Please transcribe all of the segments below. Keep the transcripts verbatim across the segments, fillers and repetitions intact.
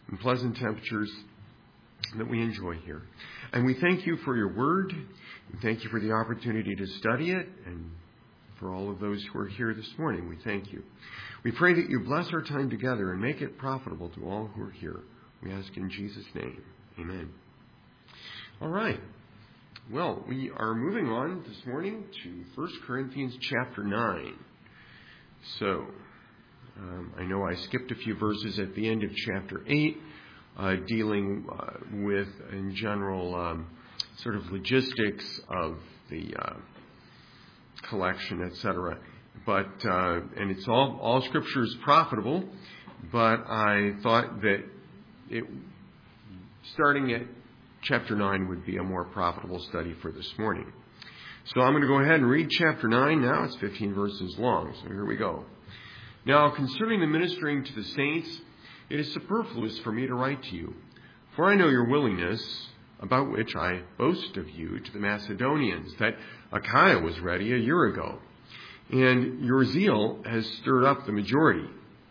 and pleasant temperatures that we enjoy here. And we thank you for your word. We thank you for the opportunity to study it, and for all of those who are here this morning, we thank you. We pray that you bless our time together and make it profitable to all who are here. We ask in Jesus' name. Amen. All right. Well, we are moving on this morning to First Corinthians chapter nine. So, um, I know I skipped a few verses at the end of chapter eight, uh, dealing uh, with, in general, um, sort of logistics of the uh, collection, et cetera. But uh, and it's all all Scripture is profitable. But I thought that it starting at chapter nine would be a more profitable study for this morning. So I'm going to go ahead and read chapter nine now. It's fifteen verses long. So here we go. Now, concerning the ministering to the saints, it is superfluous for me to write to you, for I know your willingness, about which I boast of you to the Macedonians, that Achaia was ready a year ago, and your zeal has stirred up the majority.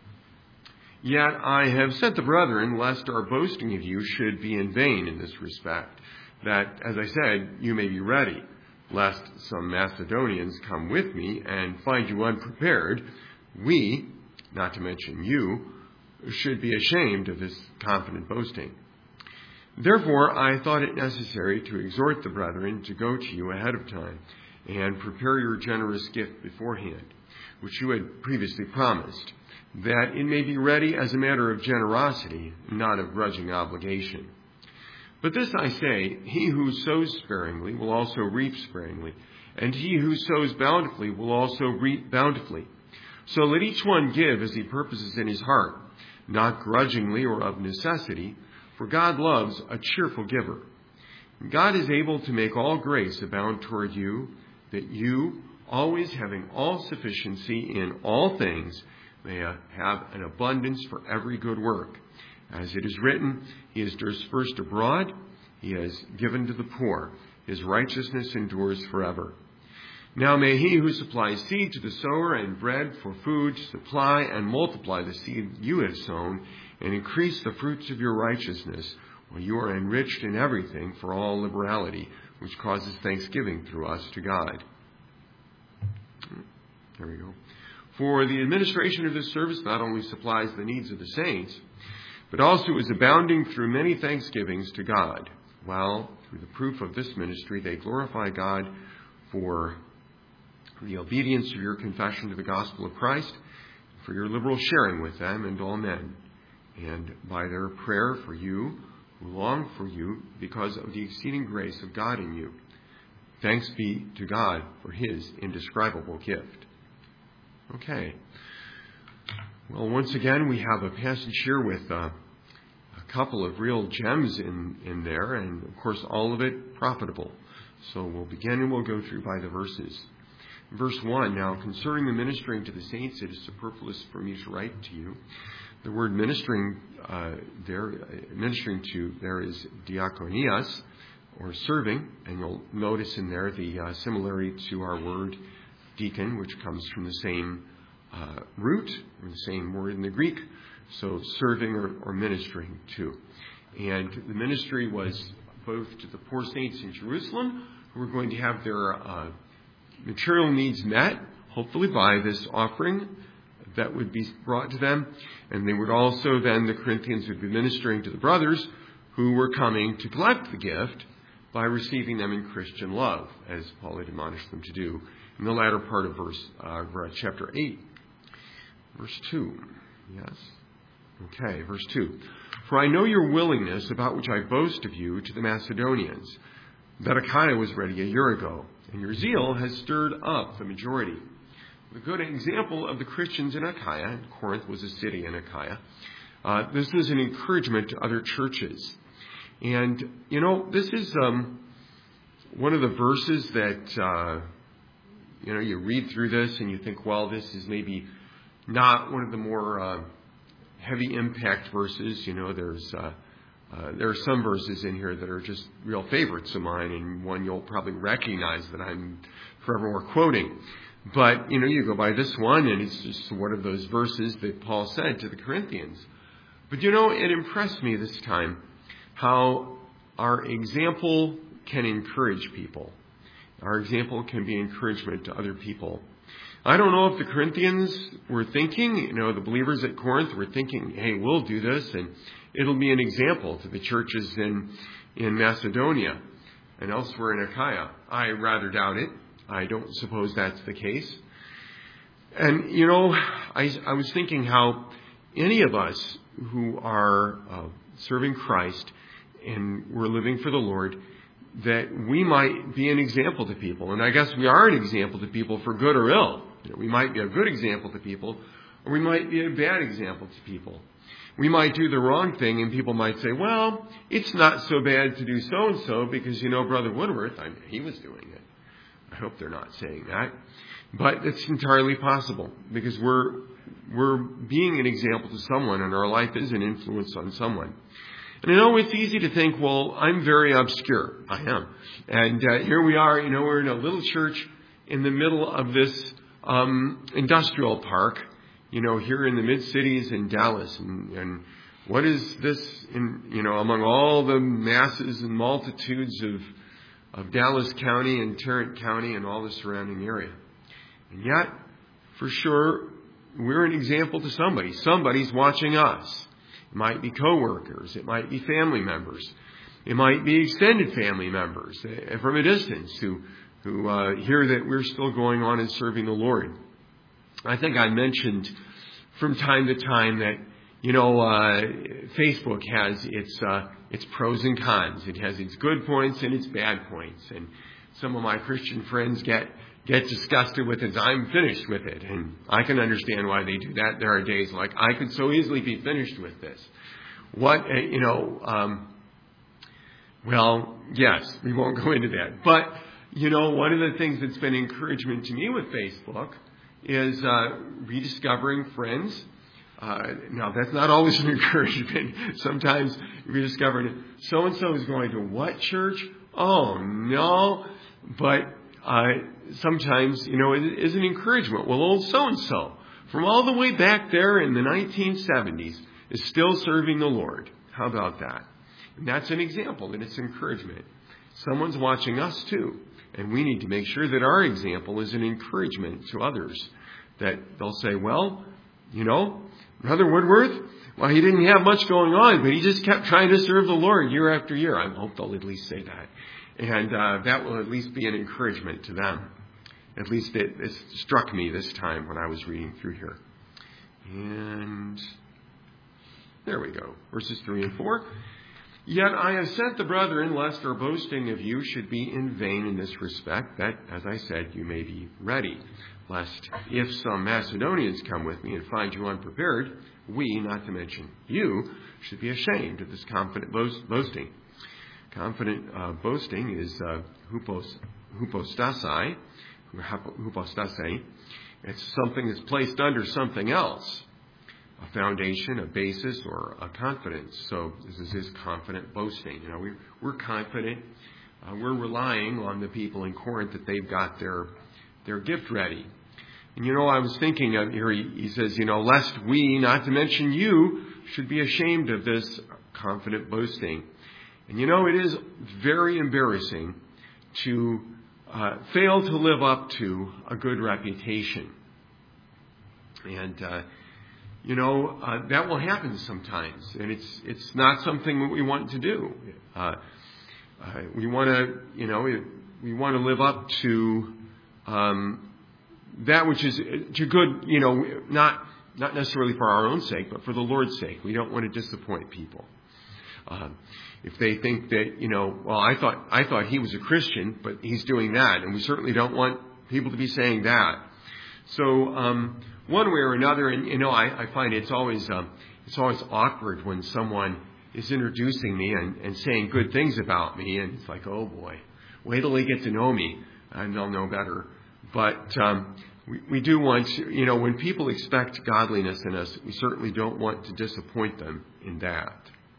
Yet I have sent the brethren, lest our boasting of you should be in vain in this respect, that, as I said, you may be ready, lest some Macedonians come with me and find you unprepared. We, not to mention you, should be ashamed of this confident boasting. Therefore, I thought it necessary to exhort the brethren to go to you ahead of time and prepare your generous gift beforehand, which you had previously promised, that it may be ready as a matter of generosity, not of grudging obligation. But this I say, he who sows sparingly will also reap sparingly, and he who sows bountifully will also reap bountifully. So let each one give as he purposes in his heart, not grudgingly or of necessity, for God loves a cheerful giver. God is able to make all grace abound toward you, that you, always having all sufficiency in all things, may have an abundance for every good work. As it is written, he is dispersed abroad, he has given to the poor, his righteousness endures forever. Now may he who supplies seed to the sower and bread for food supply and multiply the seed you have sown, and increase the fruits of your righteousness, while you are enriched in everything for all liberality, which causes thanksgiving through us to God. There we go. For the administration of this service not only supplies the needs of the saints, but also is abounding through many thanksgivings to God, while through the proof of this ministry they glorify God for the obedience of your confession to the gospel of Christ, for your liberal sharing with them and all men, and by their prayer for you, who long for you because of the exceeding grace of God in you. Thanks be to God for his indescribable gift. Okay. Well, once again, we have a passage here with uh, a couple of real gems in, in there, and of course, all of it profitable. So we'll begin and we'll go through by the verses. Verse one, now, concerning the ministering to the saints, it is superfluous for me to write to you. The word ministering uh, there, ministering to there is diakonias, or serving, and you'll notice in there the uh, similarity to our word deacon, which comes from the same uh, root, or the same word in the Greek, so serving or, or ministering to. And the ministry was both to the poor saints in Jerusalem, who were going to have their uh, material needs met, hopefully by this offering that would be brought to them. And they would also then, the Corinthians would be ministering to the brothers who were coming to collect the gift by receiving them in Christian love, as Paul had admonished them to do in the latter part of verse uh, chapter eight. Verse two. Yes? Okay, verse two. For I know your willingness, about which I boast of you, to the Macedonians, that Achaia was ready a year ago, and your zeal has stirred up the majority. A good example of the Christians in Achaia, and Corinth was a city in Achaia, uh, this is an encouragement to other churches. And, you know, this is um, one of the verses that, uh, you know, you read through this and you think, well, this is maybe not one of the more uh, heavy impact verses. You know, there's uh, uh, there are some verses in here that are just real favorites of mine, and one you'll probably recognize that I'm forevermore quoting. But, you know, you go by this one, and it's just one of those verses that Paul said to the Corinthians. But you know, it impressed me this time how our example can encourage people. Our example can be encouragement to other people. I don't know if the Corinthians were thinking, you know, the believers at Corinth were thinking, hey, we'll do this and it'll be an example to the churches in, in Macedonia and elsewhere in Achaia. I rather doubt it. I don't suppose that's the case. And, you know, I, I was thinking how any of us who are uh, serving Christ and we're living for the Lord, that we might be an example to people. And I guess we are an example to people for good or ill. You know, we might be a good example to people, or we might be a bad example to people. We might do the wrong thing, and people might say, well, it's not so bad to do so-and-so because, you know, Brother Woodworth, I mean, he was doing it. I hope they're not saying that. But it's entirely possible because we're we're being an example to someone, and our life is an influence on someone. And I know it's easy to think, well, I'm very obscure. I am. And uh, here we are, you know, we're in a little church in the middle of this um, industrial park, you know, here in the mid-cities in Dallas. And, and what is this, in, you know, among all the masses and multitudes of, of Dallas County and Tarrant County and all the surrounding area? And yet, for sure, we're an example to somebody. Somebody's watching us. It might be coworkers. It might be family members. It might be extended family members from a distance who who uh, hear that we're still going on and serving the Lord. I think I mentioned from time to time that, you know, uh, Facebook has its uh, its pros and cons. It has its good points and its bad points. And some of my Christian friends get get disgusted with it. I'm finished with it. And I can understand why they do that. There are days like, I could so easily be finished with this. What, uh, you know, um, well, yes, we won't go into that. But, you know, one of the things that's been encouragement to me with Facebook is uh, rediscovering friends. Uh, now, that's not always an encouragement. Sometimes rediscovering so-and-so is going to what church? Oh, no. But uh, sometimes, you know, it is an encouragement. Well, old so-and-so from all the way back there in the nineteen seventies is still serving the Lord. How about that? And that's an example, and it's encouragement. Someone's watching us too, and we need to make sure that our example is an encouragement to others, that they'll say, well, you know, Brother Woodworth, well, he didn't have much going on, but he just kept trying to serve the Lord year after year. I hope they'll at least say that. And uh, that will at least be an encouragement to them. At least it, it struck me this time when I was reading through here. And there we go. Verses three and four. Yet I have sent the brethren, lest our boasting of you should be in vain in this respect, that, as I said, you may be ready. Lest if some Macedonians come with me and find you unprepared, we, not to mention you, should be ashamed of this confident boast, boasting. Confident uh, boasting is uh, hupos, hypostasai, hypostasai. It's something that's placed under something else, a foundation, a basis, or a confidence. So this is his confident boasting. You know, we, we're confident. Uh, we're relying on the people in Corinth that they've got their their gift ready. And you know, I was thinking of here. He, he says, you know, lest we, not to mention you, should be ashamed of this confident boasting. And you know, it is very embarrassing to uh, fail to live up to a good reputation. And, uh, you know, uh, that will happen sometimes. And it's it's not something that we want to do. Uh, uh, we want to, you know, we want to live up to um, that which is to good, you know, not not necessarily for our own sake, but for the Lord's sake. We don't want to disappoint people. Uh, if they think that, you know, well, I thought I thought he was a Christian, but he's doing that, and we certainly don't want people to be saying that. So um, one way or another, and you know, I, I find it's always um, it's always awkward when someone is introducing me and, and saying good things about me, and it's like, oh boy, wait till they get to know me, and they'll know better. But um, we, we do want to, you know, when people expect godliness in us, we certainly don't want to disappoint them in that.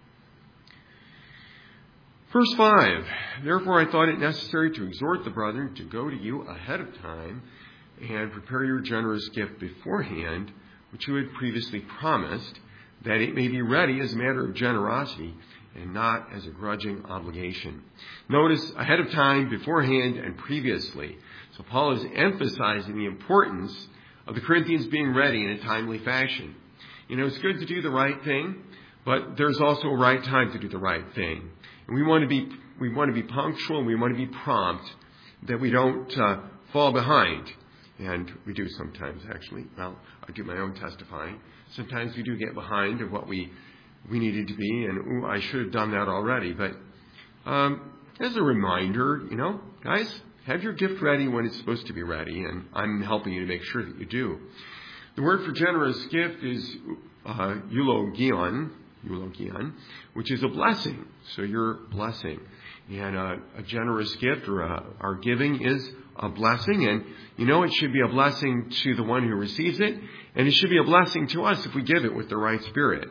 Verse five, therefore I thought it necessary to exhort the brethren to go to you ahead of time and prepare your generous gift beforehand, which you had previously promised, that it may be ready as a matter of generosity and not as a grudging obligation. Notice ahead of time, beforehand, and previously. So Paul is emphasizing the importance of the Corinthians being ready in a timely fashion. You know, it's good to do the right thing, but there's also a right time to do the right thing. And we want to be we want to be punctual, and we want to be prompt, that we don't uh, fall behind. And we do sometimes, actually. Well, I do my own testifying. Sometimes we do get behind of what we we needed to be, and ooh, I should have done that already. But um, as a reminder, you know, guys, have your gift ready when it's supposed to be ready, and I'm helping you to make sure that you do. The word for generous gift is uh, eulogion, eulogion, which is a blessing. So your blessing. And uh, a generous gift or a, our giving is a blessing. And you know it should be a blessing to the one who receives it. And it should be a blessing to us if we give it with the right spirit.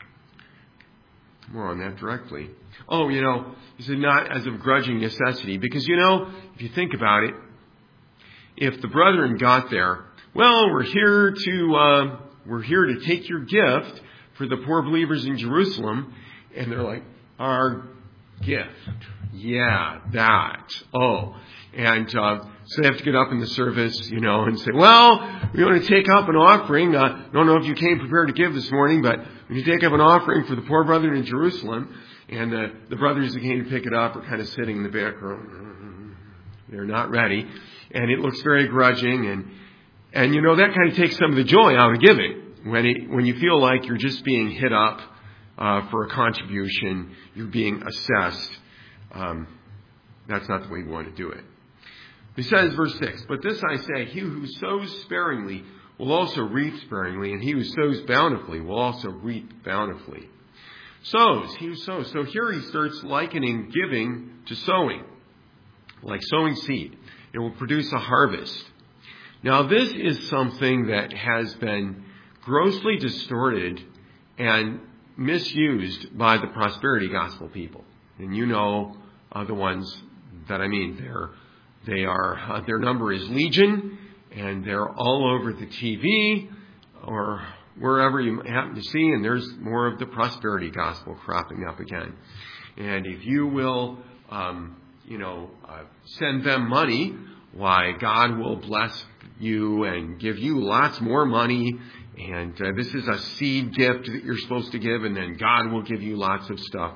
More on that directly. Oh, you know, this is not as of grudging necessity. Because, you know, if you think about it, if the brethren got there, well, we're here to uh, we're here to take your gift for the poor believers in Jerusalem. And they're like, our gift. Yeah, that. Oh. And uh, so they have to get up in the service, you know, and say, well, we want to take up an offering. I uh, don't know if you came prepared to give this morning, but we take up an offering for the poor brethren in Jerusalem. And uh, the brothers that came to pick it up are kind of sitting in the back row. They're not ready. And it looks very grudging. And, and you know, that kind of takes some of the joy out of giving. When it, when you feel like you're just being hit up uh, for a contribution, you're being assessed. Um, that's not the way you want to do it. He says, verse six, but this I say, he who sows sparingly will also reap sparingly, and he who sows bountifully will also reap bountifully. Sows, he who sows. So here he starts likening giving to sowing, like sowing seed. It will produce a harvest. Now this is something that has been grossly distorted and misused by the prosperity gospel people. And you know uh, the ones that I mean. They're They are, uh, their number is legion, and they're all over the T V or wherever you happen to see, and there's more of the prosperity gospel cropping up again. And if you will, um, you know, uh, send them money, why, God will bless you and give you lots more money, and uh, this is a seed gift that you're supposed to give, and then God will give you lots of stuff.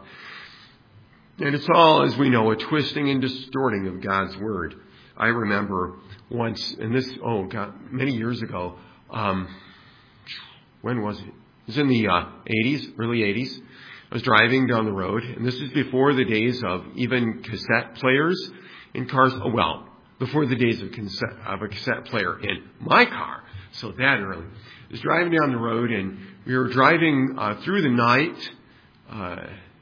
And it's all, as we know, a twisting and distorting of God's word. I remember once, and this, oh God, many years ago, um, when was it? It was in the uh, eighties, early eighties. I was driving down the road, and this is before the days of even cassette players in cars. Oh, well, before the days of, cassette, of a cassette player in my car. So that early. I was driving down the road, and we were driving uh, through the night, uh,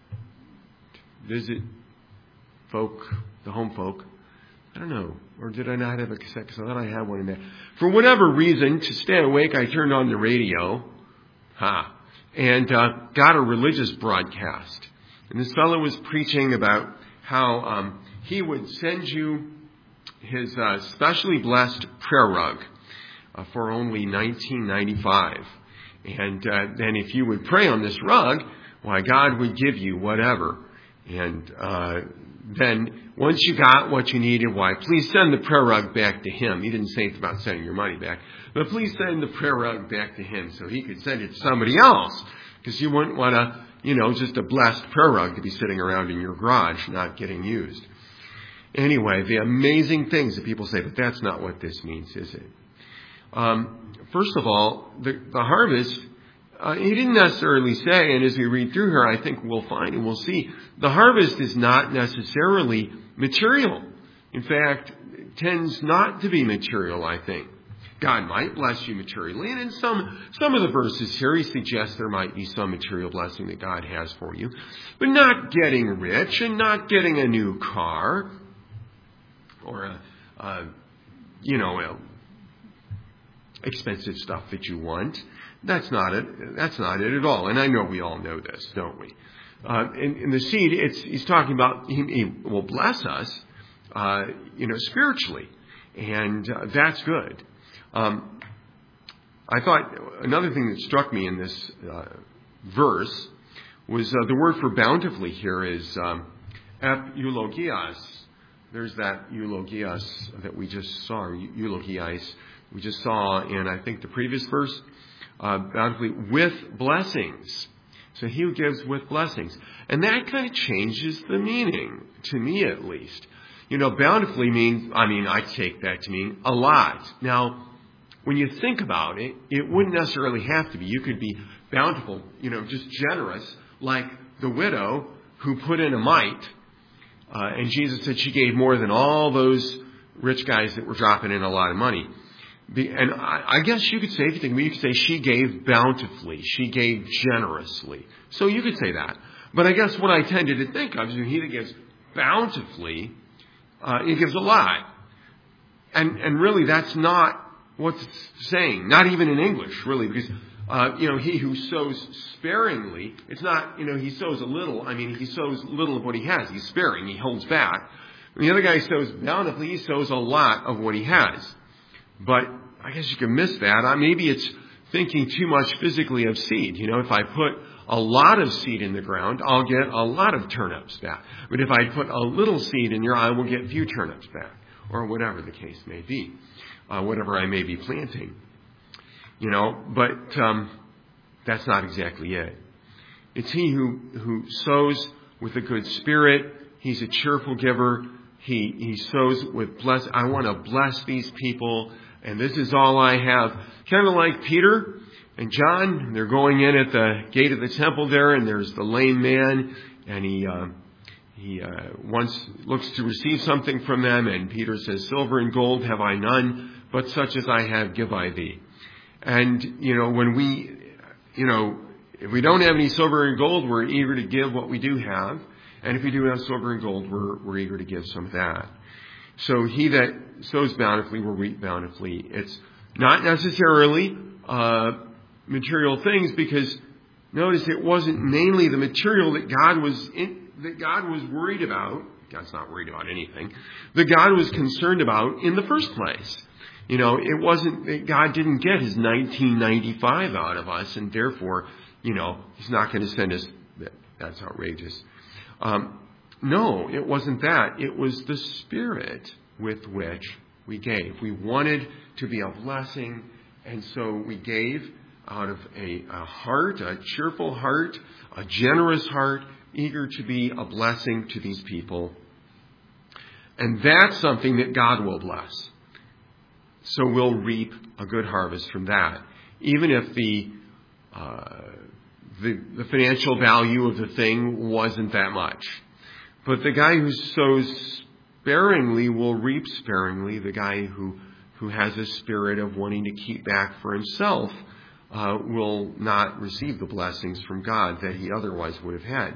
visit folk, the home folk. I don't know. Or did I not have a cassette? Because I thought I had one in there. For whatever reason, to stay awake, I turned on the radio. Ha. And uh, got a religious broadcast. And this fellow was preaching about how um, he would send you his uh, specially blessed prayer rug uh, for only nineteen ninety-five. And uh, then if you would pray on this rug, why, God would give you whatever. And uh, then once you got what you needed, why, please send the prayer rug back to him. He didn't say anything about sending your money back. But please send the prayer rug back to him so he could send it to somebody else. Because you wouldn't want to, you know, just a blessed prayer rug to be sitting around in your garage, not getting used. Anyway, the amazing things that people say, but that's not what this means, is it? Um, first of all, the, the harvest... Uh, he didn't necessarily say, and as we read through here, I think we'll find and we'll see, the harvest is not necessarily material. In fact, it tends not to be material, I think. God might bless you materially, and in some, some of the verses here, he suggests there might be some material blessing that God has for you, but not getting rich and not getting a new car or, a, a, you know, a expensive stuff that you want. That's not it. That's not it at all. And I know we all know this, don't we? Uh, in, in the seed, it's, he's talking about he, he will bless us, uh, you know, spiritually, and uh, that's good. Um, I thought another thing that struck me in this uh, verse was uh, the word for bountifully here is um, epeulogias. There's that eulogias that we just saw, or eulogiais, we just saw in, I think, the previous verse, uh, bountifully with blessings. So he who gives with blessings. And that kind of changes the meaning, to me at least. You know, bountifully means, I mean, I take that to mean a lot. Now, when you think about it, it wouldn't necessarily have to be. You could be bountiful, you know, just generous, like the widow who put in a mite. Uh, and Jesus said she gave more than all those rich guys that were dropping in a lot of money. The, and I, I guess you could say, if you think, you could say she gave bountifully. She gave generously. So you could say that. But I guess what I tended to think of is he that gives bountifully, uh, he gives a lot. And, and really that's not what's saying. Not even in English, really, because Uh, you know, he who sows sparingly, it's not, you know, he sows a little. I mean, he sows little of what he has. He's sparing. He holds back. And the other guy sows bountifully. He sows a lot of what he has. But I guess you can miss that. Uh, maybe it's thinking too much physically of seed. You know, if I put a lot of seed in the ground, I'll get a lot of turnips back. But if I put a little seed in there, I will get few turnips back. Or whatever the case may be. Uh, whatever I may be planting. You know, but um, that's not exactly it. It's he who, who sows with a good spirit. He's a cheerful giver. He he sows with bless. I want to bless these people, and this is all I have. Kind of like Peter and John. They're going in at the gate of the temple there, and there's the lame man, and he uh, he uh, once looks to receive something from them, and Peter says, "Silver and gold have I none, but such as I have give I thee." And, you know, when we, you know, if we don't have any silver and gold, we're eager to give what we do have. And if we do have silver and gold, we're, we're eager to give some of that. So he that sows bountifully will reap bountifully. It's not necessarily uh, material things, because notice it wasn't mainly the material that God was in, that God was worried about. God's not worried about anything. That God was concerned about in the first place. You know, it wasn't that God didn't get his nineteen ninety-five out of us, and therefore, you know, he's not going to send us. That's outrageous. Um, no, it wasn't that. It was the Spirit with which we gave. We wanted to be a blessing, and so we gave out of a, a heart, a cheerful heart, a generous heart, eager to be a blessing to these people. And that's something that God will bless. So we'll reap a good harvest from that. Even if the, uh, the the financial value of the thing wasn't that much. But the guy who sows sparingly will reap sparingly. The guy who, who has a spirit of wanting to keep back for himself uh, will not receive the blessings from God that he otherwise would have had.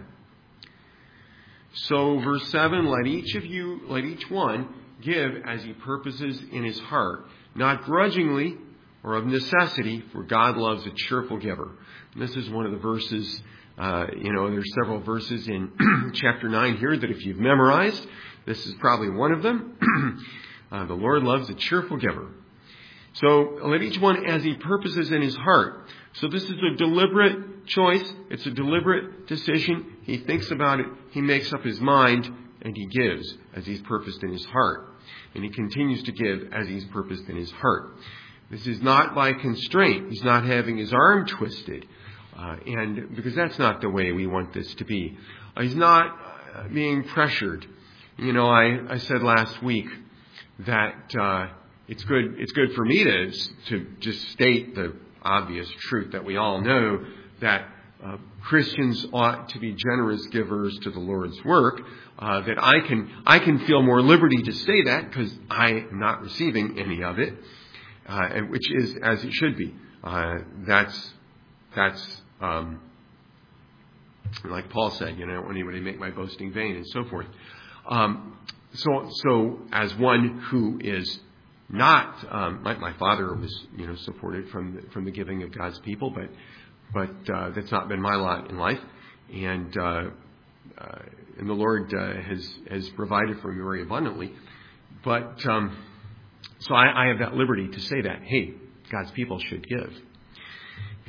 So verse seven, let each of you, let each one give as he purposes in his heart, not grudgingly or of necessity, for God loves a cheerful giver. And this is one of the verses, uh, you know, there's several verses in chapter nine here that if you've memorized, this is probably one of them. uh, the Lord loves a cheerful giver. So let each one as he purposes in his heart. So this is a deliberate choice. It's a deliberate decision. He thinks about it. He makes up his mind, and he gives as he's purposed in his heart. And he continues to give as he's purposed in his heart. This is not by constraint. He's not having his arm twisted. Uh, and because that's not the way we want this to be. Uh, he's not uh, being pressured. You know, I, I said last week that uh, it's good it's good for me to, to just state the obvious truth that we all know, that uh, Christians ought to be generous givers to the Lord's work. Uh, that I can I can feel more liberty to say that because I am not receiving any of it, uh, and which is as it should be. Uh, that's that's um, like Paul said, you know, I don't want anybody to make my boasting vain, and so forth. Um, so so as one who is not, um, my, my father was, you know, supported from the, from the giving of God's people, but but uh, that's not been my lot in life, and uh, uh, and the Lord uh, has has provided for me very abundantly. But um, so I, I have that liberty to say that, hey, God's people should give,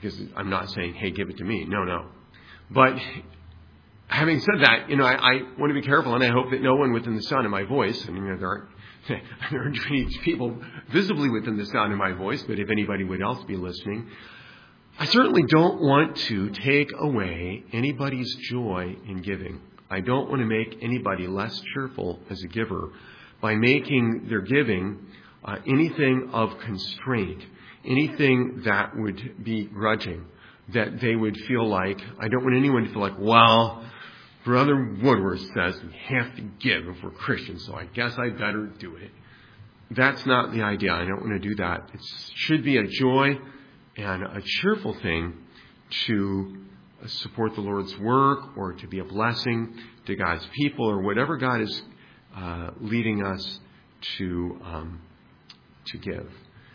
because I'm not saying, hey, give it to me. No, no. But having said that, you know, I, I want to be careful, and I hope that no one within the sound of my voice, I mean, there aren't, there aren't any people visibly within the sound of my voice, but if anybody would else be listening, I certainly don't want to take away anybody's joy in giving. I don't want to make anybody less cheerful as a giver by making their giving uh, anything of constraint, anything that would be grudging, that they would feel like, I don't want anyone to feel like, well, Brother Woodworth says we have to give if we're Christians, so I guess I better do it. That's not the idea. I don't want to do that. It should be a joy and a cheerful thing to support the Lord's work or to be a blessing to God's people or whatever God is uh, leading us to um, to give.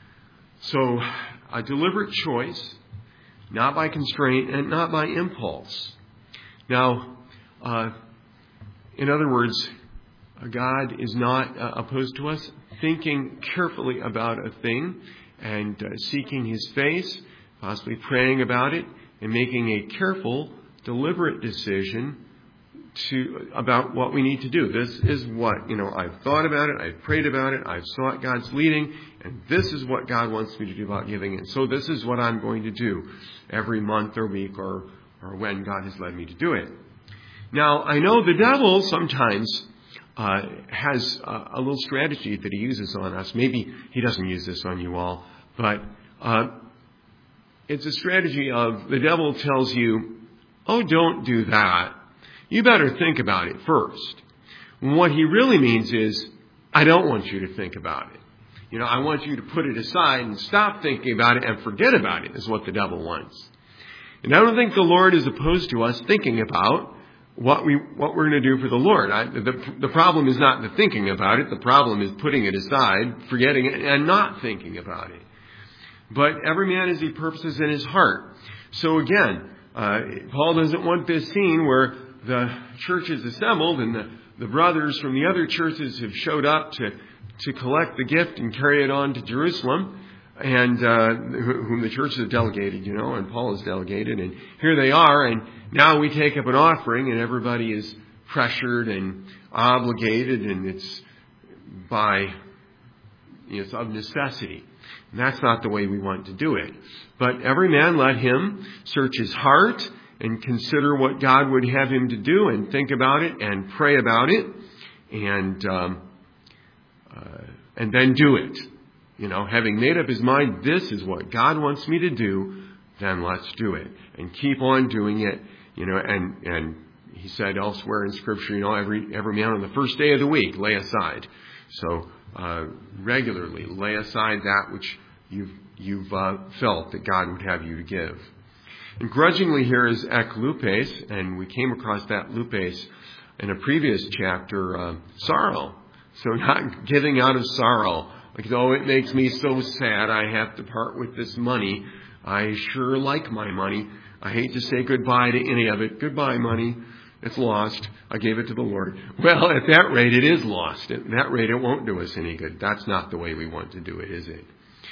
So a deliberate choice, not by constraint and not by impulse. Now, uh, in other words, God is not uh, opposed to us thinking carefully about a thing and uh, seeking His face, possibly praying about it, and making a careful, deliberate decision to about what we need to do. This is what, you know, I've thought about it, I've prayed about it, I've sought God's leading, and this is what God wants me to do about giving. And so this is what I'm going to do every month or week or, or when God has led me to do it. Now, I know the devil sometimes uh, has a, a little strategy that he uses on us. Maybe he doesn't use this on you all, but uh, it's a strategy of the devil tells you, oh, don't do that. You better think about it first. What he really means is, I don't want you to think about it. You know, I want you to put it aside and stop thinking about it and forget about it, is what the devil wants. And I don't think the Lord is opposed to us thinking about what we what we're going to do for the Lord. I, the, the problem is not the thinking about it. The problem is putting it aside, forgetting it, and not thinking about it. But every man has his purposes in his heart. So again, uh, Paul doesn't want this scene where the church is assembled and the, the brothers from the other churches have showed up to, to collect the gift and carry it on to Jerusalem, and uh, whom the church has delegated, you know, and Paul has delegated. And here they are, and now we take up an offering, and everybody is pressured and obligated, and it's by, you know, it's of necessity. And that's not the way we want to do it. But every man let him search his heart and consider what God would have him to do and think about it and pray about it and um, uh, and then do it. You know, having made up his mind, this is what God wants me to do, then let's do it. And keep on doing it. You know, and, and he said elsewhere in Scripture, you know, every every man on the first day of the week, lay aside. So uh, regularly lay aside that which you've, you've uh, felt that God would have you to give. And grudgingly here is ek lupes, and we came across that lupes in a previous chapter, uh, sorrow. So not giving out of sorrow. Like, oh, it makes me so sad I have to part with this money. I sure like my money. I hate to say goodbye to any of it. Goodbye, money. It's lost. I gave it to the Lord. Well, at that rate, it is lost. At that rate, it won't do us any good. That's not the way we want to do it, is it?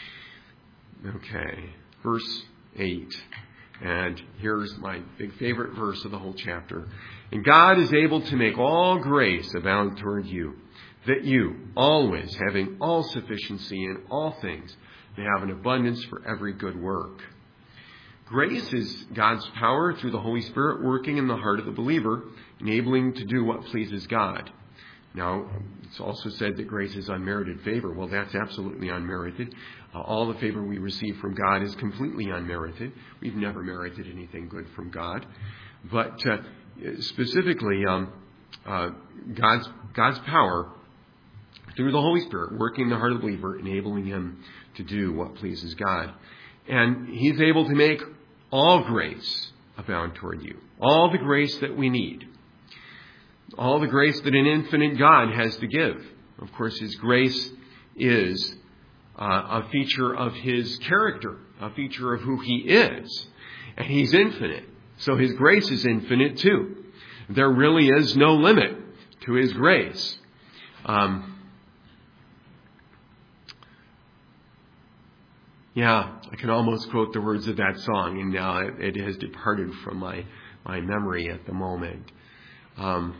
Okay. Verse eight. And here's my big favorite verse of the whole chapter. And God is able to make all grace abound toward you, that you, always having all sufficiency in all things, may have an abundance for every good work. Grace is God's power through the Holy Spirit working in the heart of the believer, enabling to do what pleases God. Now, it's also said that grace is unmerited favor. Well, that's absolutely unmerited. Uh, all the favor we receive from God is completely unmerited. We've never merited anything good from God. But uh, specifically, um, uh, God's God's power through the Holy Spirit working in the heart of the believer, enabling him to do what pleases God. And he's able to make all grace abound toward you. All the grace that we need. All the grace that an infinite God has to give. Of course, his grace is uh, a feature of his character, a feature of who he is. And he's infinite. So his grace is infinite too. There really is no limit to his grace. Um, Yeah, I can almost quote the words of that song, and now it, it has departed from my, my memory at the moment. Um,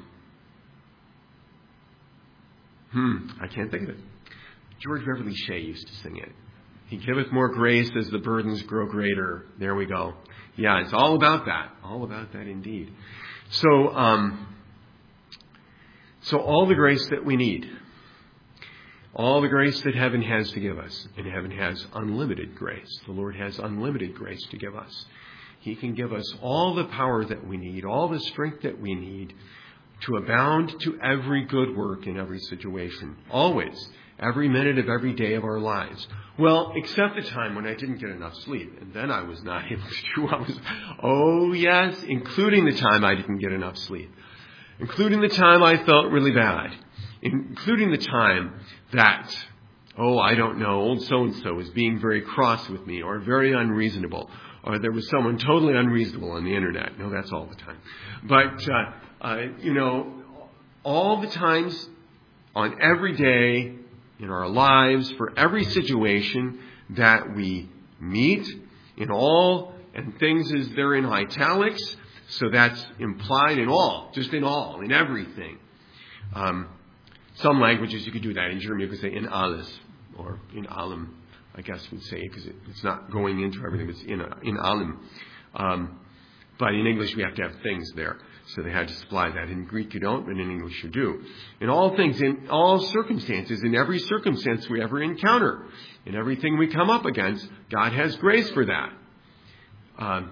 hmm, I can't think of it. George Beverly Shea used to sing it. He giveth more grace as the burdens grow greater. There we go. Yeah, it's all about that. All about that indeed. So, um, so all the grace that we need, all the grace that heaven has to give us, and heaven has unlimited grace. The Lord has unlimited grace to give us. He can give us all the power that we need, all the strength that we need to abound to every good work in every situation. Always. Every minute of every day of our lives. Well, except the time when I didn't get enough sleep. And then I was not able to do I was, oh yes, including the time I didn't get enough sleep. Including the time I felt really bad. Including the time that, oh, I don't know, old so-and-so was being very cross with me or very unreasonable. Or there was someone totally unreasonable on the internet. No, that's all the time. But, uh, uh, you know, all the times on every day in our lives, for every situation that we meet, in all, and things as they're in italics, so that's implied in all, just in all, in everything. Um, some languages you could do that. In German you could say in alles, or in allem, I guess we'd say, because it, it's not going into everything, it's in, in allem. Um, but in English we have to have things there. So they had to supply that. In Greek you don't, but in English you do. In all things, in all circumstances, in every circumstance we ever encounter, in everything we come up against, God has grace for that. Um,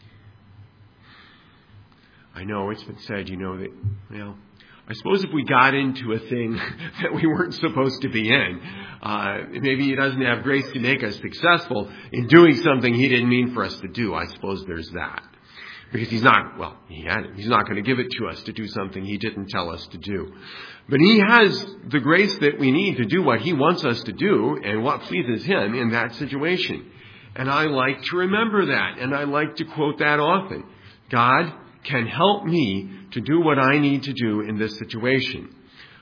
I know it's been said, you know, that, well, I suppose if we got into a thing that we weren't supposed to be in, uh, maybe He doesn't have grace to make us successful in doing something He didn't mean for us to do. I suppose there's that. Because He's not, well, he had it. He's not going to give it to us to do something He didn't tell us to do. But He has the grace that we need to do what He wants us to do and what pleases Him in that situation. And I like to remember that. And I like to quote that often. God can help me to do what I need to do in this situation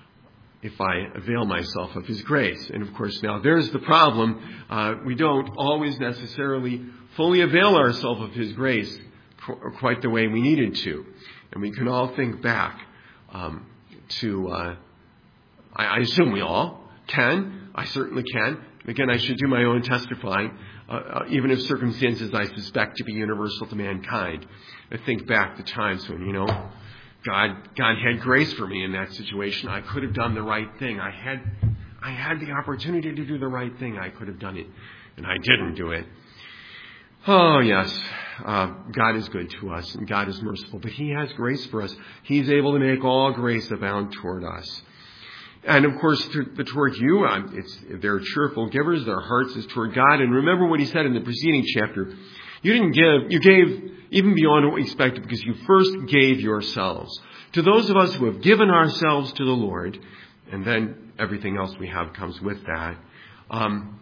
if I avail myself of His grace. And of course, now there's the problem. Uh, we don't always necessarily fully avail ourselves of His grace quite the way we needed to. And we can all think back um, to, uh, I, I assume we all can. I certainly can. Again, I should do my own testifying, uh, uh, even if circumstances I suspect to be universal to mankind. I think back to times when, you know, God, God had grace for me in that situation. I could have done the right thing. I had, I had the opportunity to do the right thing. I could have done it, and I didn't do it. Oh, yes, uh, God is good to us, and God is merciful, but He has grace for us. He's able to make all grace abound toward us. And, of course, to, toward you, um, it's, they're cheerful givers. Their hearts is toward God. And remember what He said in the preceding chapter. You didn't give, you gave even beyond what we expected because you first gave yourselves. To those of us who have given ourselves to the Lord, and then everything else we have comes with that, um,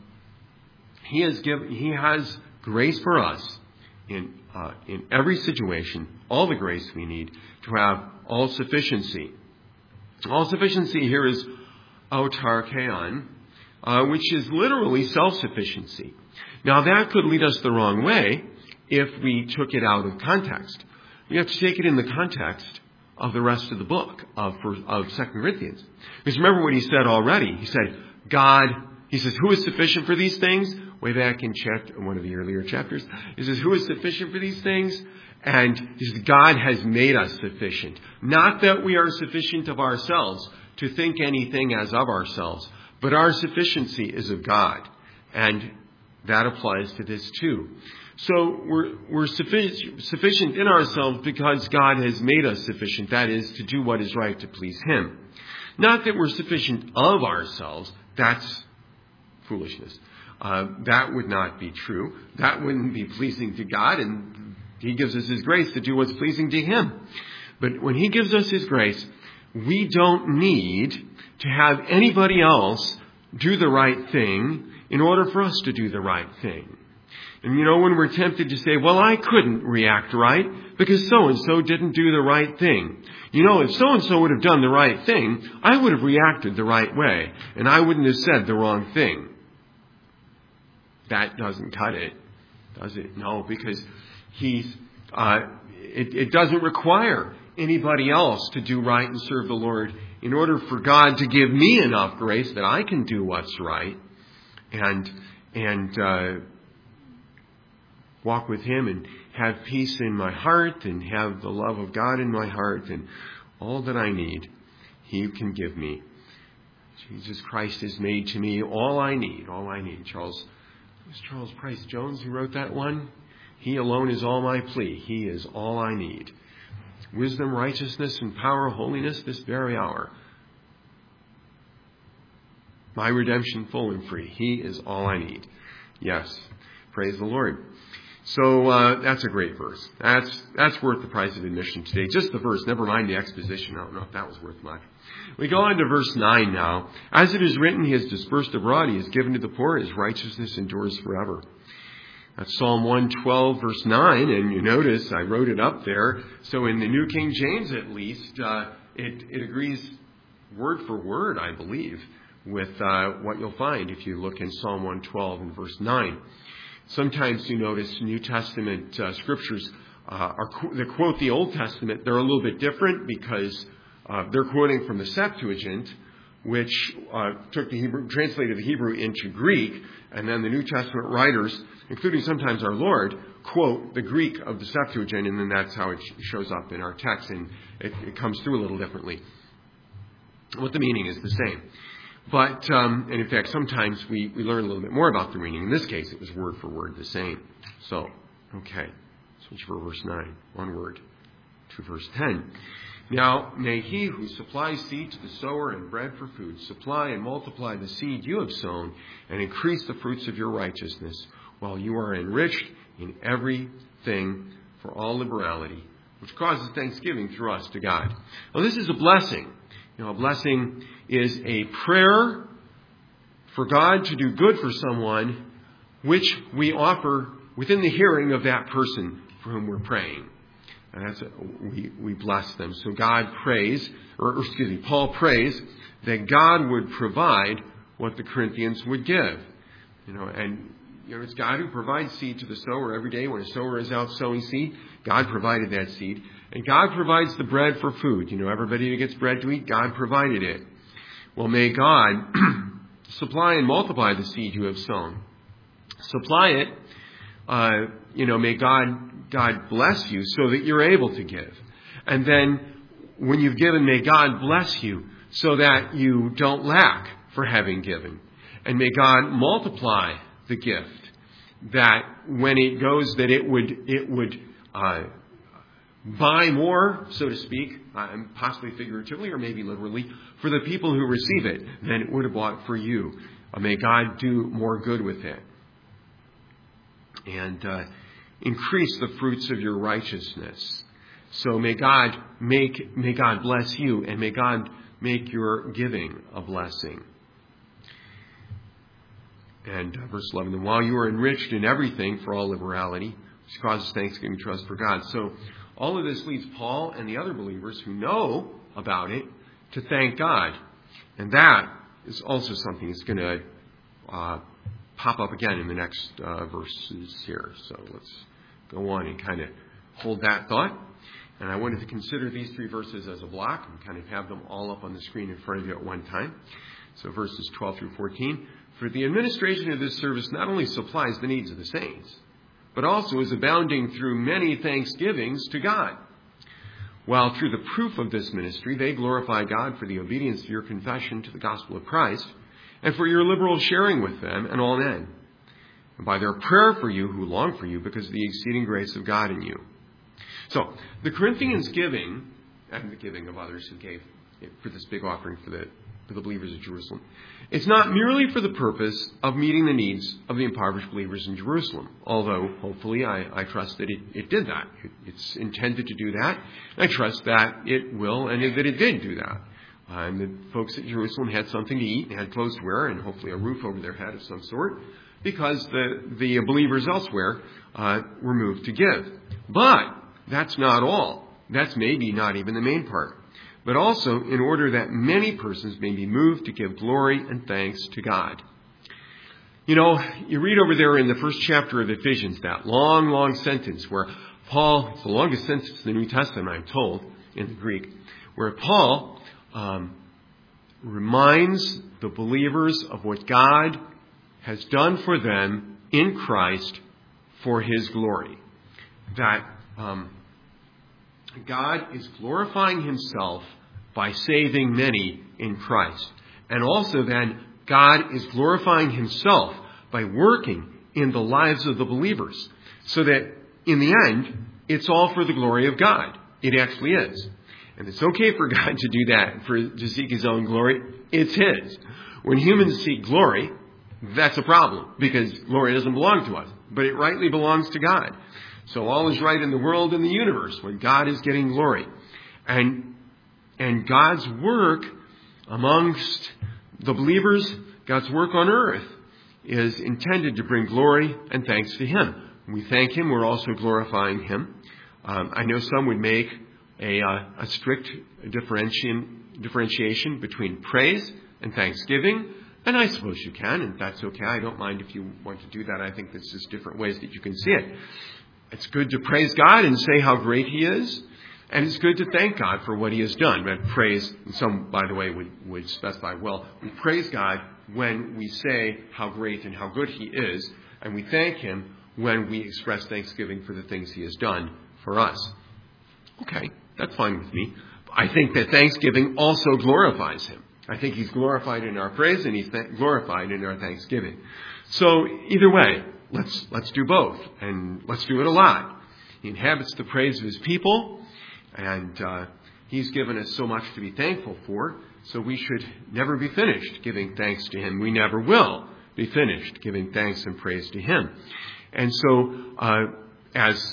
He has given, He has grace for us in uh, in every situation, all the grace we need to have all sufficiency. All sufficiency here is autarkeon, uh, which is literally self-sufficiency. Now that could lead us the wrong way if we took it out of context. We have to take it in the context of the rest of the book of, of Second Corinthians. Because remember what he said already. He said, God, he says, who is sufficient for these things? Way back in chapter, one of the earlier chapters. He says, who is sufficient for these things? And he says, God has made us sufficient. Not that we are sufficient of ourselves to think anything as of ourselves, but our sufficiency is of God. And that applies to this too. So we're, we're sufficient, sufficient in ourselves because God has made us sufficient. That is, to do what is right to please Him. Not that we're sufficient of ourselves. That's foolishness. Uh, that would not be true. That wouldn't be pleasing to God, and He gives us His grace to do what's pleasing to Him. But when He gives us His grace, we don't need to have anybody else do the right thing in order for us to do the right thing. And you know, when we're tempted to say, well, I couldn't react right because so-and-so didn't do the right thing. You know, if so-and-so would have done the right thing, I would have reacted the right way, and I wouldn't have said the wrong thing. that doesn't cut it, does it? No, because he's, uh, it, it doesn't require anybody else to do right and serve the Lord in order for God to give me enough grace that I can do what's right and and uh, walk with Him and have peace in my heart and have the love of God in my heart and all that I need, He can give me. Jesus Christ has made to me all I need, all I need. Charles, it was Charles Price Jones who wrote that one. He alone is all my plea. He is all I need. Wisdom, righteousness, and power, holiness this very hour. My redemption full and free. He is all I need. Yes. Praise the Lord. So uh, that's a great verse. That's that's worth the price of admission today. Just the verse, never mind the exposition. I don't know if that was worth much. We go on to verse nine now. As it is written, He has dispersed abroad. He has given to the poor. His righteousness endures forever. That's Psalm one twelve, verse nine. And you notice I wrote it up there. So in the New King James, at least, uh, it, it agrees word for word, I believe, with uh, what you'll find if you look in Psalm one twelve and verse nine. Sometimes you notice New Testament uh, scriptures uh, are that quote the Old Testament. They're a little bit different because uh, they're quoting from the Septuagint, which uh, took the Hebrew, translated the Hebrew into Greek, and then the New Testament writers, including sometimes our Lord, quote the Greek of the Septuagint, and then that's how it shows up in our text, and it, it comes through a little differently. What the meaning is the same. But, um, and in fact, sometimes we, we learn a little bit more about the meaning. In this case, it was word for word the same. So, okay. Switch for verse nine. One word. To verse ten. Now, may He who supplies seed to the sower and bread for food supply and multiply the seed you have sown and increase the fruits of your righteousness while you are enriched in everything for all liberality, which causes thanksgiving through us to God. Now, this is a blessing. You know, a blessing is a prayer for God to do good for someone, which we offer within the hearing of that person for whom we're praying. And that's a, we, we bless them. So God prays, or, or excuse me, Paul prays that God would provide what the Corinthians would give. You know, and you know, it's God who provides seed to the sower every day. When a sower is out sowing seed, God provided that seed. And God provides the bread for food. You know, everybody who gets bread to eat, God provided it. Well, may God supply and multiply the seed you have sown. Supply it. Uh, you know, may God God bless you so that you're able to give. And then when you've given, may God bless you so that you don't lack for having given. And may God multiply the gift, that when it goes, that it would it would uh, buy more, so to speak, uh, possibly figuratively or maybe literally, for the people who receive it than it would have bought for you. Uh, may God do more good with it. And uh, increase the fruits of your righteousness. So may God make may God bless you, and may God make your giving a blessing. And uh, verse eleven, and while you are enriched in everything for all liberality, which causes thanksgiving and trust for God. So all of this leads Paul and the other believers who know about it to thank God. And that is also something that's going to uh, pop up again in the next uh, verses here. So let's go on and kind of hold that thought. And I wanted to consider these three verses as a block and kind of have them all up on the screen in front of you at one time. So verses twelve through fourteen. For the administration of this service not only supplies the needs of the saints, but also is abounding through many thanksgivings to God. While through the proof of this ministry, they glorify God for the obedience of your confession to the gospel of Christ, and for your liberal sharing with them and all men, and by their prayer for you who long for you because of the exceeding grace of God in you. So, the Corinthians giving, and the giving of others who gave for this big offering for the, for the believers of Jerusalem, it's not merely for the purpose of meeting the needs of the impoverished believers in Jerusalem, although hopefully I, I trust that it, it did that. It, it's intended to do that. I trust that it will and that it did do that. Uh, and the folks at Jerusalem had something to eat and had clothes to wear and hopefully a roof over their head of some sort, because the, the believers elsewhere uh, were moved to give. But that's not all. That's maybe not even the main part. But also in order that many persons may be moved to give glory and thanks to God. You know, you read over there in the first chapter of Ephesians, that long, long sentence where Paul, it's the longest sentence in the New Testament, I'm told, in the Greek, where Paul um, reminds the believers of what God has done for them in Christ for his glory. That um, God is glorifying himself by saving many in Christ. And also then, God is glorifying himself by working in the lives of the believers. So that in the end, it's all for the glory of God. It actually is. And it's okay for God to do that, for to seek his own glory. It's his. When humans seek glory, that's a problem, because glory doesn't belong to us, but it rightly belongs to God. So all is right in the world and the universe when God is getting glory. And, and God's work amongst the believers, God's work on earth, is intended to bring glory and thanks to him. When we thank him, we're also glorifying him. Um, I know some would make a, uh, a strict differentiation, differentiation between praise and thanksgiving. And I suppose you can, and that's okay. I don't mind if you want to do that. I think there's just different ways that you can see it. It's good to praise God and say how great he is. And it's good to thank God for what he has done. But praise, some, by the way, would, would specify, well, we praise God when we say how great and how good he is. And we thank him when we express thanksgiving for the things he has done for us. Okay, that's fine with me. I think that thanksgiving also glorifies him. I think he's glorified in our praise and he's th- glorified in our thanksgiving. So either way, let's let's do both, and let's do it a lot. He inhabits the praise of his people, and uh, he's given us so much to be thankful for, so we should never be finished giving thanks to him. We never will be finished giving thanks and praise to him. And so uh, as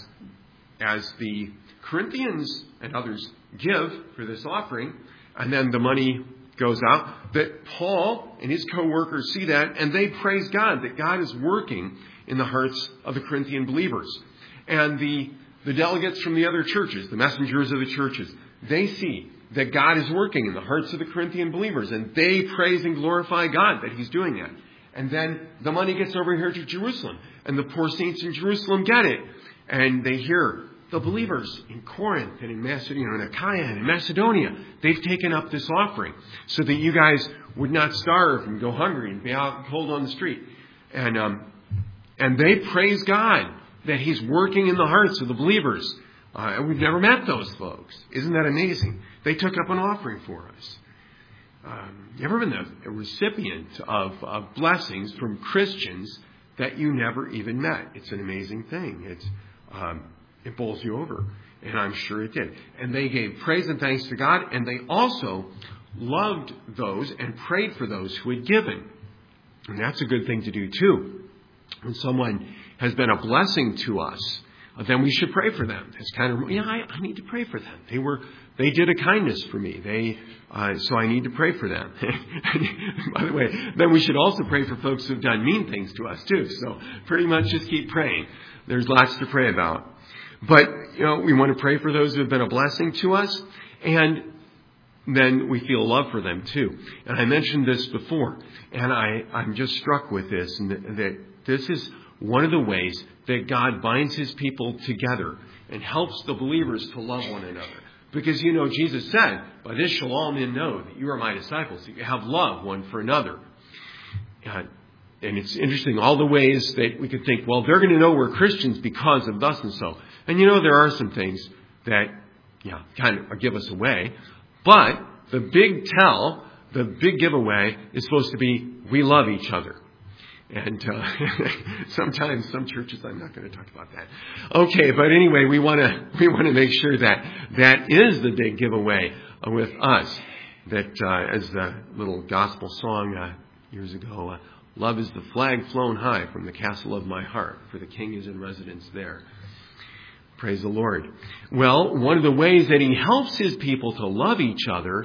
as the Corinthians and others give for this offering, and then the money goes out, that Paul and his co-workers see that, and they praise God, that God is working in the hearts of the Corinthian believers. And the, the delegates from the other churches, the messengers of the churches, they see that God is working in the hearts of the Corinthian believers, and they praise and glorify God that he's doing that. And then the money gets over here to Jerusalem, and the poor saints in Jerusalem get it. And they hear the believers in Corinth and in Macedonia and Achaia and in Macedonia, they've taken up this offering so that you guys would not starve and go hungry and be out cold on the street. And um, and they praise God that he's working in the hearts of the believers. Uh, and we've never met those folks. Isn't that amazing? They took up an offering for us. Um, you ever been a, a recipient of, of blessings from Christians that you never even met? It's an amazing thing. It's um, It bowls you over. And I'm sure it did. And they gave praise and thanks to God. And they also loved those and prayed for those who had given. And that's a good thing to do too. When someone has been a blessing to us, then we should pray for them. It's kind of, yeah, I, I need to pray for them. They were, they did a kindness for me. They, uh, so I need to pray for them. By the way, then we should also pray for folks who've done mean things to us too. So pretty much just keep praying. There's lots to pray about. But, you know, we want to pray for those who have been a blessing to us, and then we feel love for them too. And I mentioned this before, and I, I'm just struck with this, and that, that this is one of the ways that God binds his people together and helps the believers to love one another. Because, you know, Jesus said, by this shall all men know that you are my disciples, that you have love one for another. Uh, And it's interesting, all the ways that we could think, well, they're going to know we're Christians because of thus and so. And, you know, there are some things that, yeah, kind of give us away. But the big tell, the big giveaway is supposed to be, we love each other. And uh, sometimes some churches, I'm not going to talk about that. Okay, but anyway, we want to we want to make sure that that is the big giveaway with us. That uh, as the little gospel song uh, years ago, uh, love is the flag flown high from the castle of my heart, for the King is in residence there. Praise the Lord. Well, one of the ways that he helps his people to love each other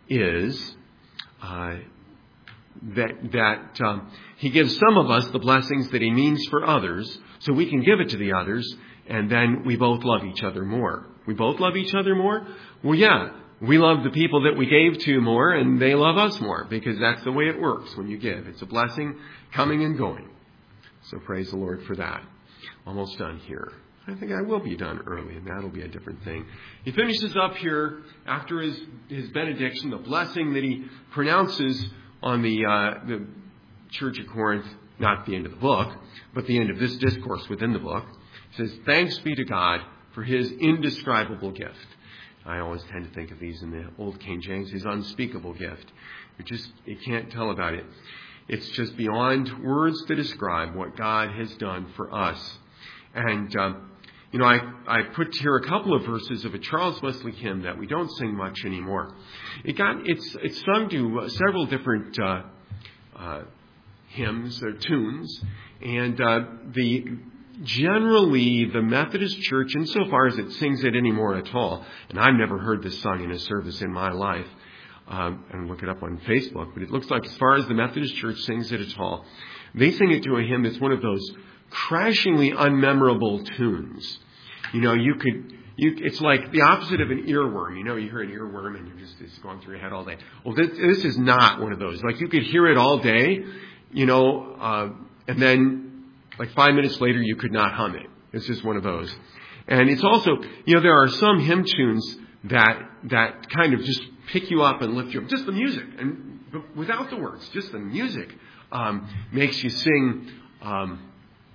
is uh, that that um, he gives some of us the blessings that he means for others, so we can give it to the others, and then we both love each other more. We both love each other more? Well, yeah. We love the people that we gave to more, and they love us more, because that's the way it works when you give. It's a blessing coming and going. So praise the Lord for that. Almost done here. I think I will be done early, and that'll be a different thing. He finishes up here after his, his benediction, the blessing that he pronounces on the, uh, the church of Corinth, not the end of the book, but the end of this discourse within the book. He says, thanks be to God for his indescribable gift. I always tend to think of these in the old King James, his unspeakable gift. You just, you can't tell about it. It's just beyond words to describe what God has done for us. And, um, you know, I, I put here a couple of verses of a Charles Wesley hymn that we don't sing much anymore. It got, it's, it's sung to uh, several different, uh, uh, hymns or tunes. And, uh, the, generally the Methodist Church, insofar as it sings it anymore at all, and I've never heard this sung in a service in my life, um, and look it up on Facebook, but it looks like as far as the Methodist Church sings it at all, they sing it to a hymn that's one of those crashingly unmemorable tunes. You know, you could, you, it's like the opposite of an earworm. You know, you hear an earworm and you're just, it's going through your head all day. Well, this, this is not one of those. Like, you could hear it all day, you know, uh, and then like five minutes later you could not hum it. It's just one of those. And it's also, you know, there are some hymn tunes that, that kind of just pick you up and lift you up. Just the music, and without the words, just the music, um, makes you sing, um,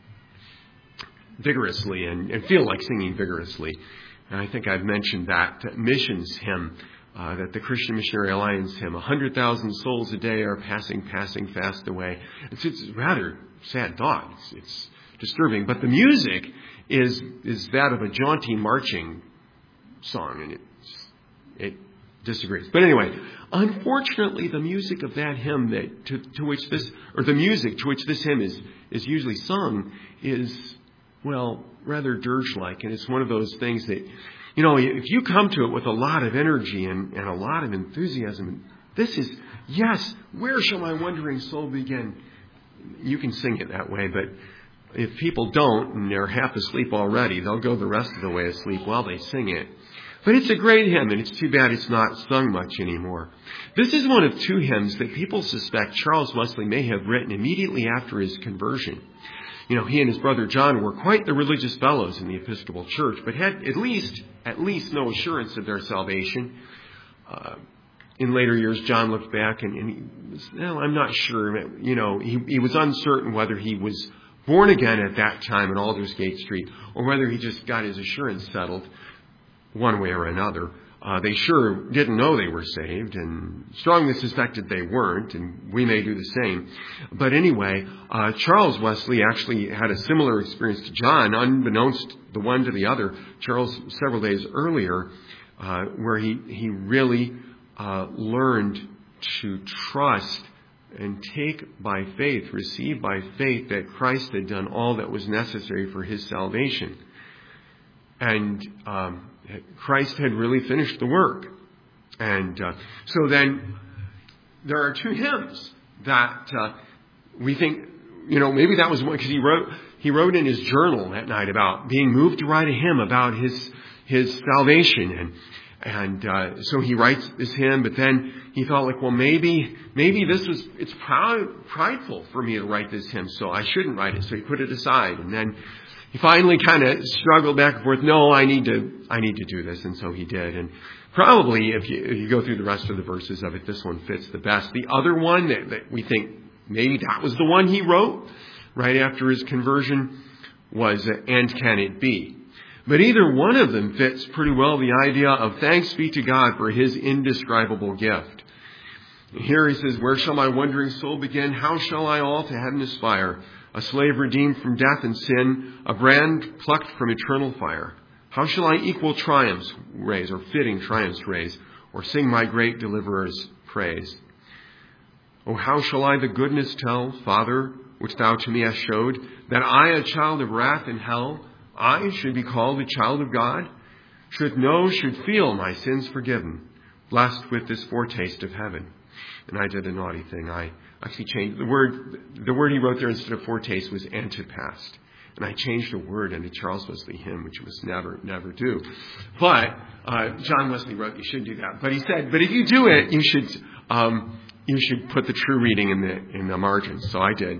vigorously and, and feel like singing vigorously. And I think I've mentioned that missions hymn, uh, that the Christian Missionary Alliance hymn, a hundred thousand souls a day are passing, passing fast away. It's, it's a rather sad thought. It's, it's disturbing. But the music is, is that of a jaunty marching song, and it's, it disagrees. But anyway, unfortunately, the music of that hymn that, to, to which this, or the music to which this hymn is, is usually sung is, well, rather dirge-like. And it's one of those things that, you know, if you come to it with a lot of energy and, and a lot of enthusiasm, this is, yes, where shall my wandering soul begin? You can sing it that way, but if people don't and they're half asleep already, they'll go the rest of the way asleep while they sing it. But it's a great hymn, and it's too bad it's not sung much anymore. This is one of two hymns that people suspect Charles Wesley may have written immediately after his conversion. You know, he and his brother John were quite the religious fellows in the Episcopal Church, but had at least, at least no assurance of their salvation. Uh, in later years, John looked back and, and he was, well, I'm not sure. You know, he, he was uncertain whether he was born again at that time in Aldersgate Street or whether he just got his assurance settled one way or another. Uh, they sure didn't know they were saved, and strongly suspected they weren't, and we may do the same. But anyway, uh, Charles Wesley actually had a similar experience to John, unbeknownst the one to the other, Charles several days earlier, uh, where he, he really uh, learned to trust and take by faith, receive by faith that Christ had done all that was necessary for his salvation. And um, Christ had really finished the work. And uh, so then there are two hymns that uh, we think, you know, maybe that was one, because he wrote he wrote in his journal that night about being moved to write a hymn about his his salvation. And and uh, so he writes this hymn, but then he thought, like, well, maybe maybe this was, it's proud, prideful for me to write this hymn, so I shouldn't write it. So he put it aside. And then he finally kind of struggled back and forth. No, I need to, I need to do this. And so he did. And probably if you, if you go through the rest of the verses of it, this one fits the best. The other one that, that we think maybe that was the one he wrote right after his conversion was uh, And Can It Be? But either one of them fits pretty well the idea of thanks be to God for his indescribable gift. Here he says, where shall my wandering soul begin? How shall I all to heaven aspire? A slave redeemed from death and sin, a brand plucked from eternal fire. How shall I equal triumphs raise, or fitting triumphs raise, or sing my great deliverer's praise? Oh, how shall I the goodness tell, Father, which thou to me hast showed, that I, a child of wrath and hell, I should be called a child of God, should know, should feel my sins forgiven, blessed with this foretaste of heaven. And I did a naughty thing. I actually changed the word. The word he wrote there instead of foretaste was antepast. And I changed a word in a Charles Wesley hymn, which was never, never do. But uh, John Wesley wrote you should do that. But he said, but if you do it, you should um, you should put the true reading in the in the margins. So I did.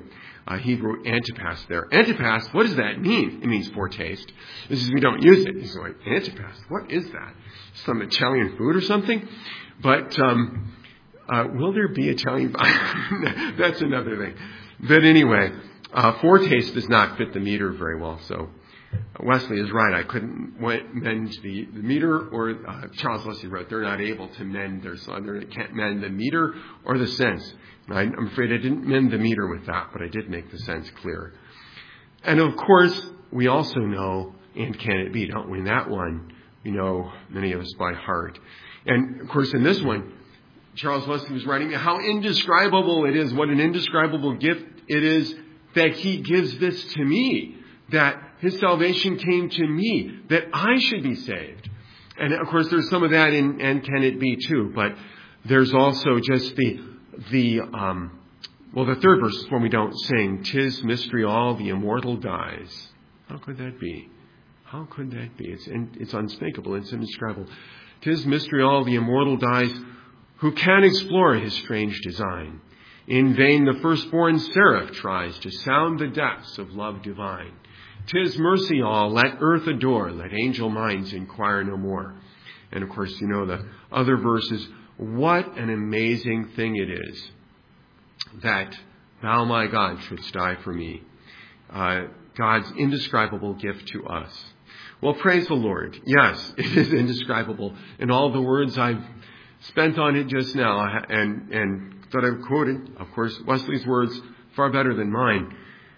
uh, Hebrew Antipas there. Antipas, what does that mean? It means foretaste. This is, we don't use it. He's like, Antipas, what is that? Some Italian food or something? But um, uh, will there be Italian? That's another thing. But anyway, uh, foretaste does not fit the meter very well. So Wesley is right. I couldn't mend the, the meter, or uh, Charles Wesley wrote, they're not able to mend their song. They can't mend the meter or the sense. I, I'm afraid I didn't mend the meter with that, but I did make the sense clear. And of course, we also know, and can it be, don't we? In that one, we know many of us by heart. And of course, in this one, Charles Wesley was writing how indescribable it is, what an indescribable gift it is that he gives this to me, that his salvation came to me, that I should be saved. And of course, there's some of that in, and can it be too, but there's also just the, the, um, well, the third verse is when we don't sing, 'tis mystery all, the immortal dies. How could that be? How could that be? It's, it's unspeakable, it's indescribable. 'Tis mystery all, the immortal dies, who can explore his strange design? In vain the firstborn seraph tries to sound the depths of love divine. 'Tis mercy all, let earth adore, let angel minds inquire no more. And of course, you know the other verses. What an amazing thing it is that thou, my God, shouldst die for me. Uh, God's indescribable gift to us. Well, praise the Lord. Yes, it is indescribable. And all the words I've spent on it just now and, and that I've quoted, of course, Wesley's words far better than mine.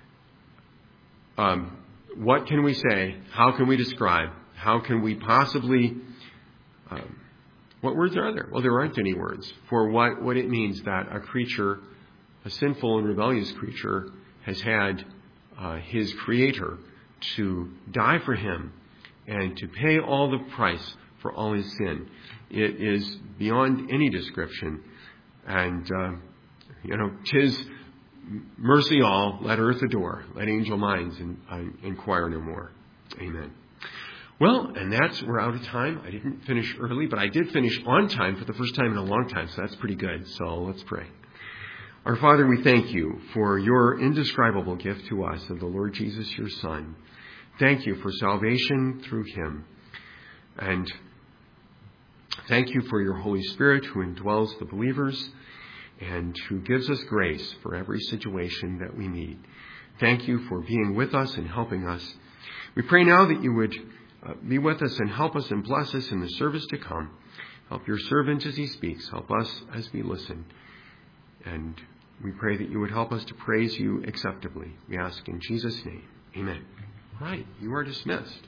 Um, what can we say? How can we describe? How can we possibly... Um, what words are there? Well, there aren't any words for what, what it means that a creature, a sinful and rebellious creature, has had uh, his Creator to die for him and to pay all the price for all his sin. It is beyond any description. And, uh, you know, 'tis mercy all, let earth adore, let angel minds in, uh, inquire no more. Amen. Well, and that's, we're out of time. I didn't finish early, but I did finish on time for the first time in a long time, so that's pretty good. So let's pray. Our Father, we thank you for your indescribable gift to us of the Lord Jesus, your Son. Thank you for salvation through him. And thank you for your Holy Spirit who indwells the believers and who gives us grace for every situation that we need. Thank you for being with us and helping us. We pray now that you would uh, be with us and help us and bless us in the service to come. Help your servant as he speaks. Help us as we listen. And we pray that you would help us to praise you acceptably. We ask in Jesus' name. Amen. Right. You are dismissed.